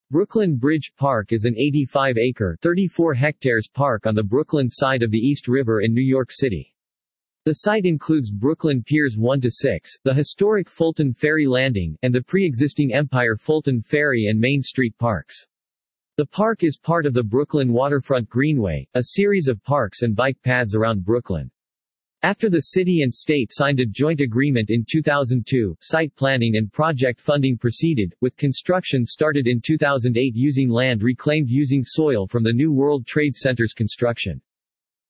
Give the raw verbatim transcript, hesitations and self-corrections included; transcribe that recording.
Brooklyn Bridge Park is an eighty-five acre (thirty-four hectares) park on the Brooklyn side of the East River in New York City. The site includes Brooklyn Piers one to six, the historic Fulton Ferry Landing, and the pre-existing Empire Fulton Ferry and Main Street parks. The park is part of the Brooklyn Waterfront Greenway, a series of parks and bike paths around Brooklyn. After the city and state signed a joint agreement in two thousand two, site planning and project funding proceeded, with construction started in two thousand eight using land reclaimed using soil from the New World Trade Center's construction.